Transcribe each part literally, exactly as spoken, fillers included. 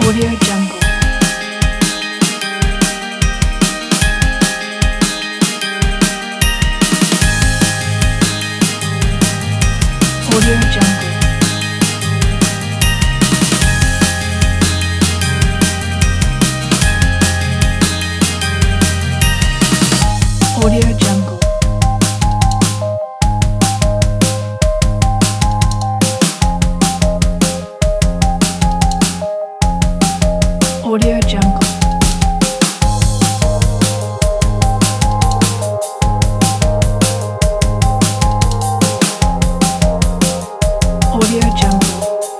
Audio Jungle. Audio Jungle. Audio Jungle. Audio Jungle. Audio Jungle.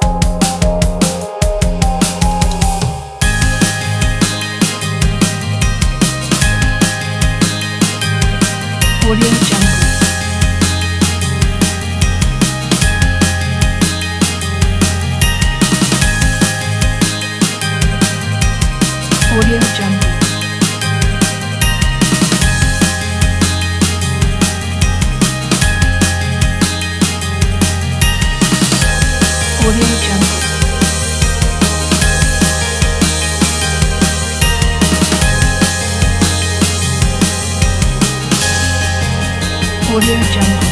Audio Jungle. Audio Jungle. Audio Jungle. Audio Jungle.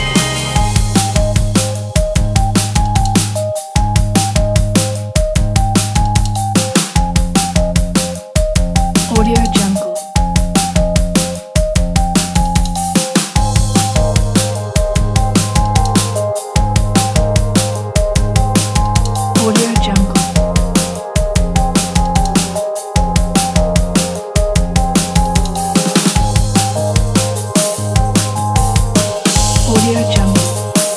Audio Jungle. Audio Jungle. Audio Jungle.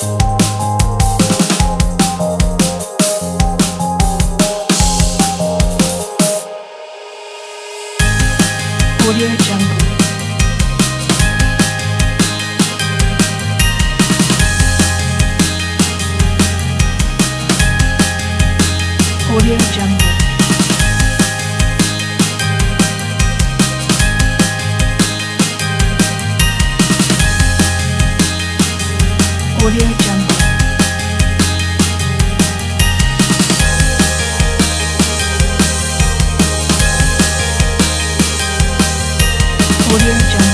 Audio Jungle. Audio Jungle. Audio Jungle. Audio Jungle.